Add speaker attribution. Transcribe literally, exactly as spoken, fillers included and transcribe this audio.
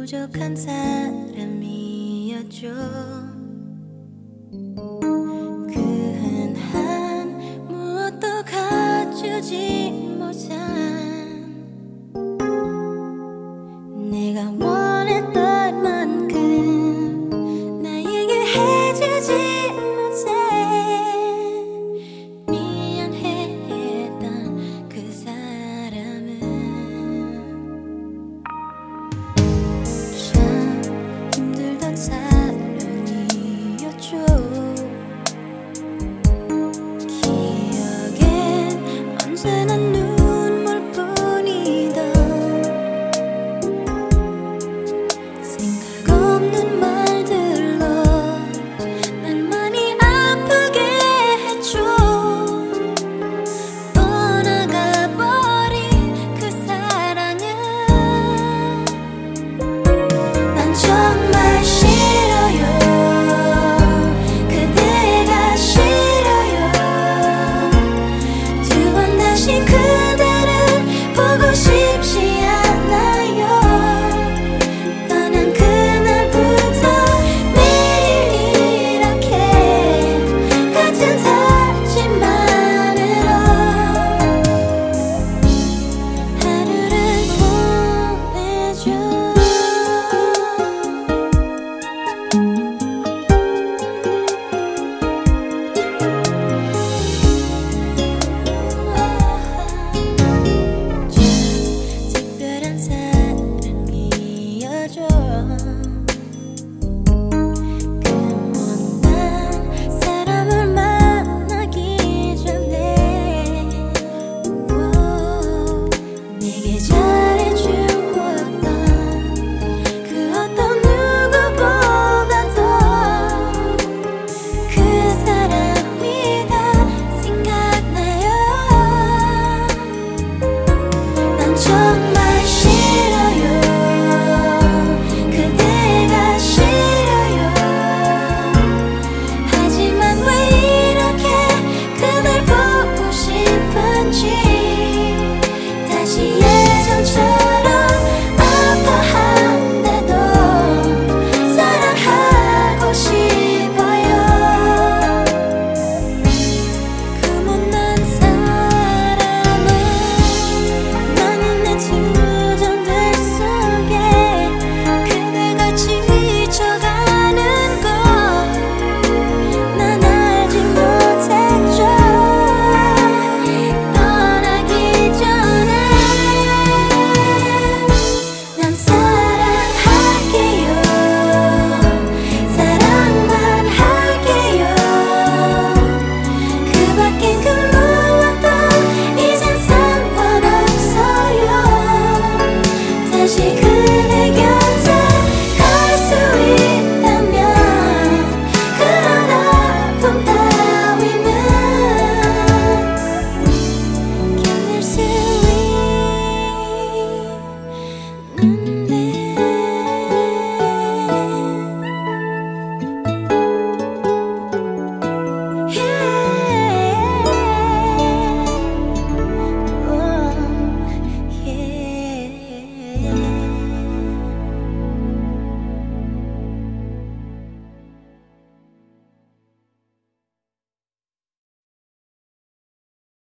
Speaker 1: 부족한 사람이었죠. 그 흔한 무엇도 갖추지 못한 내가 원했던 만큼 나에게 해주지 못해 미안했던 그 사람은 참 힘들던 사랑이었죠. 기억엔 언제나 눈물뿐이던 생각 없는 말들로 날 많이 아프게 했죠. 떠나가버린 그 사랑은 난 정말 싫어요. 그대가 싫어요. 두 번 다시 그대를 보고 싶지 않아요. 떠난 그날부터 매일 이렇게 같은 다짐만으로 하루를 보내죠. 특별한 사랑이어줘. 그 못난 사람을 만나기 전에 우와, 내게 잘